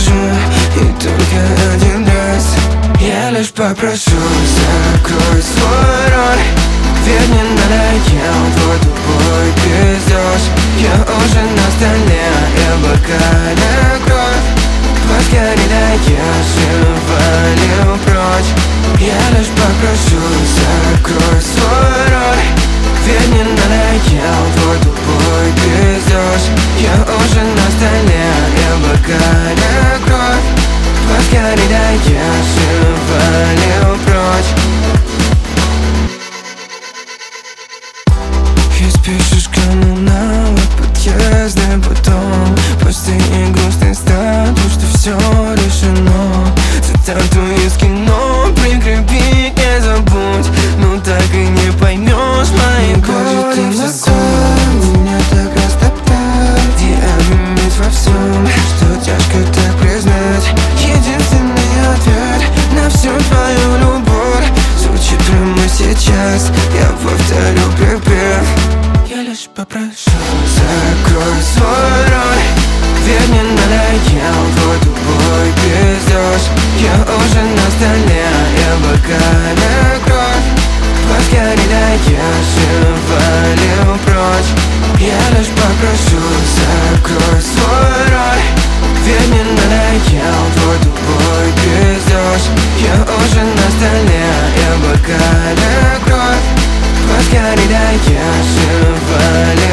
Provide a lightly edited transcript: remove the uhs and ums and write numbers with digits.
скажу, и только один раз я лишь попрошу: закрой свой рот, ведь мне надоел твой тупой пиздеж. Я уже на столе, и в бокале кровь. Поскорей даешь и валю прочь. Я лишь попрошу: закрой свой рот, ведь мне надоел твой тупой пиздеж. Я уже на столе, и в бокале кровь. Поскорей даешь и валю прочь. И спешишь кому на подъезде, потом пустой и грустный статус, что все решено. Цитату из кино прикрепить не забудь, но так и не поймешь мои боли. Ты закон меня так растоптать и обвинить во всем, что тяжко так признать. Единственный ответ на всю твою любовь звучит прямо сейчас. Я повторю припев. Я лишь попрошу: закрой свой рот, ведь мне надоел твой тупой пиздеж. Я уже на столе, и в бокале кровь. Поскорей даешь и валю прочь. Я лишь попрошу: закрой свой рот, ведь мне надоел твой тупой пиздеж. Я уже на столе, и в бокале кровь. Поскорей даешь и валю